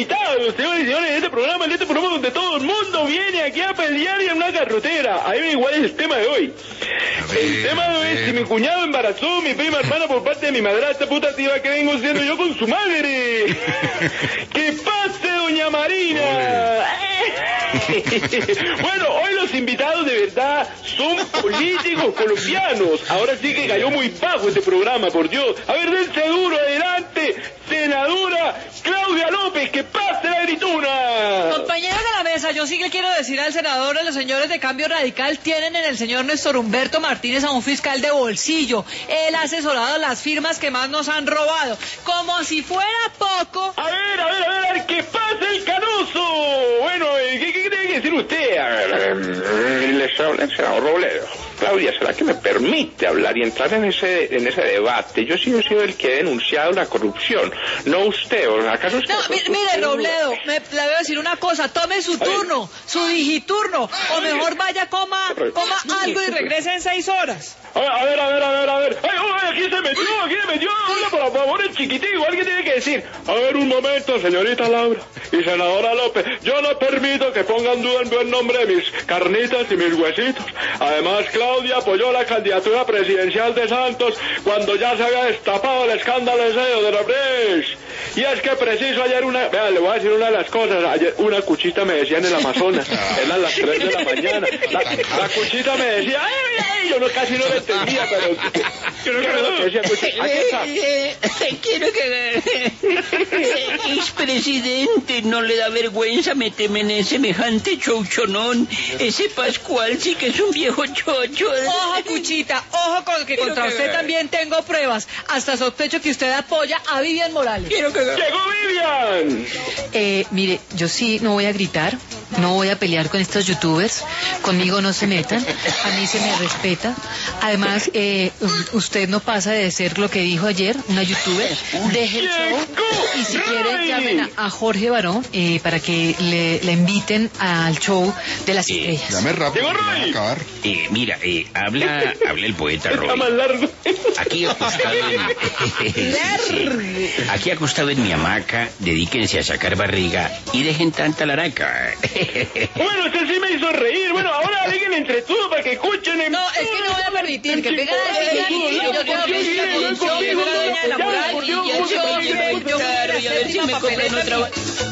invitados, señores y señores, en este programa donde todo el mundo viene aquí a pelear y en una carrotera. Ahí ven igual es el tema de hoy. El tema de hoy es si mi cuñado embarazó a mi prima hermana por parte de mi madrastra puta tía que vengo siendo yo con su madre. ¡Que pase, doña Marina! Bueno, hoy los invitados de verdad son políticos colombianos. Ahora sí que cayó muy bajo este programa, por Dios. A ver, dense duro, adelante, senadora Claudia López, que pase la grituna. Compañeros de la mesa, yo sí que quiero decir al senador, a los señores de Cambio Radical, tienen en el señor Néstor Humberto Martínez a un fiscal de bolsillo. Él ha asesorado las firmas que más nos han robado. Como si fuera poco. A ver, que pase el canoso. Bueno, ¿qué tiene que decir usted? Les habla el senador Robledo. Claudia, ¿será que me permite hablar y entrar en ese debate? Yo sí he sido el que he denunciado la corrupción, no usted. ¿O acaso usted? No, mire, Robledo, le voy a decir una cosa, tome su turno, su digiturno, o mejor vaya, coma algo y regrese en 6 horas. A ver. Ay, aquí se metió. Hola, por favor, el chiquitico, alguien tiene que decir. A ver, un momento, señorita Laura y senadora López. Yo no permito que pongan duda en buen nombre de mis carnitas y mis huesitos. Además, Claudia apoyó la candidatura presidencial de Santos cuando ya se había destapado el escándalo ese de Odebrecht. Y es que preciso ayer le voy a decir una de las cosas. Ayer una cuchita me decía en el Amazonas, eran las 3 de la mañana. La cuchita me decía, ay, yo casi no lo entendía, pero yo no creo que decía cuchita. Quiero que expresidente, no le da vergüenza meterme en semejante chouchonón. Ese Pascual sí que es un viejo chocho. Ojo, Cuchita, ojo con que contra usted también tengo pruebas. Hasta sospecho que usted apoya a Vivian Morales. ¡Llegó Vivian! Mire, yo sí no voy a gritar, no voy a pelear con estos youtubers, conmigo no se metan, a mí se me respeta. Además, usted no pasa de ser lo que dijo ayer, una youtuber. Deje el show y si quiere llamen a Jorge Barón para que le inviten al show de las estrellas. Llame rápido, ¡Llegó Roy! acabar. Mira, habla el poeta Roy. Está más largo. Aquí acostado en mi hamaca, dedíquense a sacar barriga y dejen tanta laraca. Bueno, usted sí me hizo reír. Bueno, ahora digan entre todos para que escuchen. No, es que no voy a permitir que pegan a yo quiero que el show de la doña de la moral y el show de la séptima papeleta.